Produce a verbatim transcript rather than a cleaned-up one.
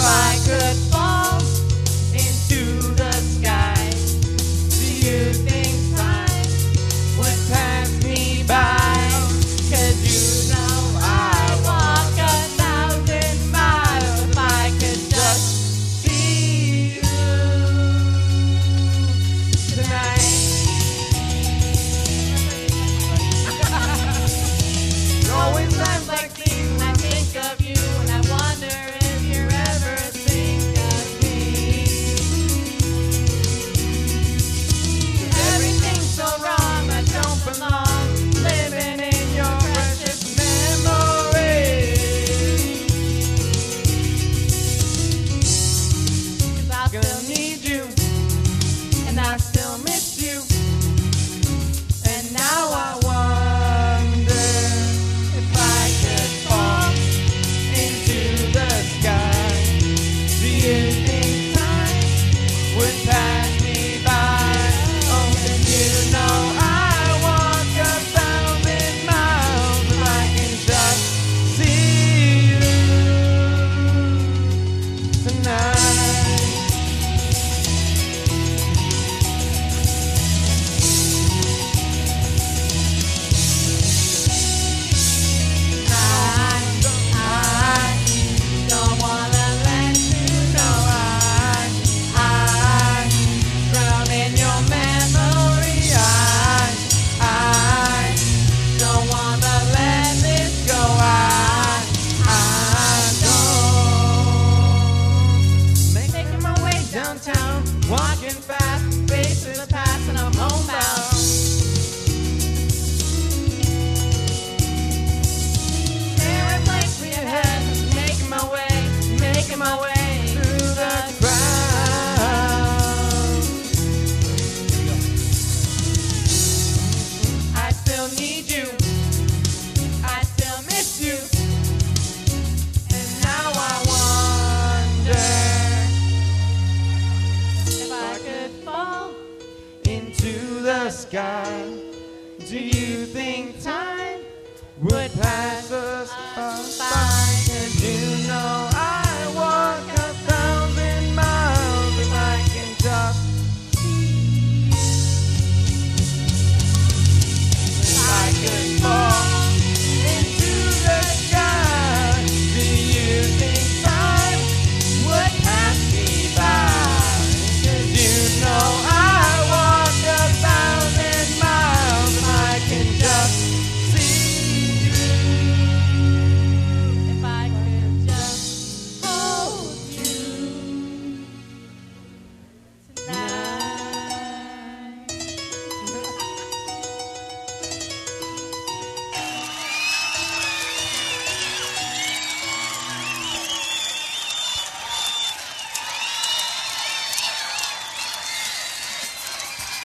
I could fall into the sky, do you think time would pass me by? 'Cause you know I walk a thousand miles if I could just see you tonight. Always times like these when I think of you, and I wonder if you're ever think of me. Everything's so wrong, I don't belong, living in your precious memory. 'Cause I still need you, and I still miss you, and now I wonder if I could fall into the sky, do you think time would pass me by? Oh, 'cause you know I walk a thousand miles if I can just see you tonight. I, I don't wanna let you know I, I drown in your memory. I, I don't wanna let this go. I, I don't. Making my way downtown, walking fast, facing the past, and I'm homebound. Staring blankly ahead, making my way, making my way through the crowd. I still need you, I still miss you, and now I wonder if I could fall into the sky. Do you think time would pass us by?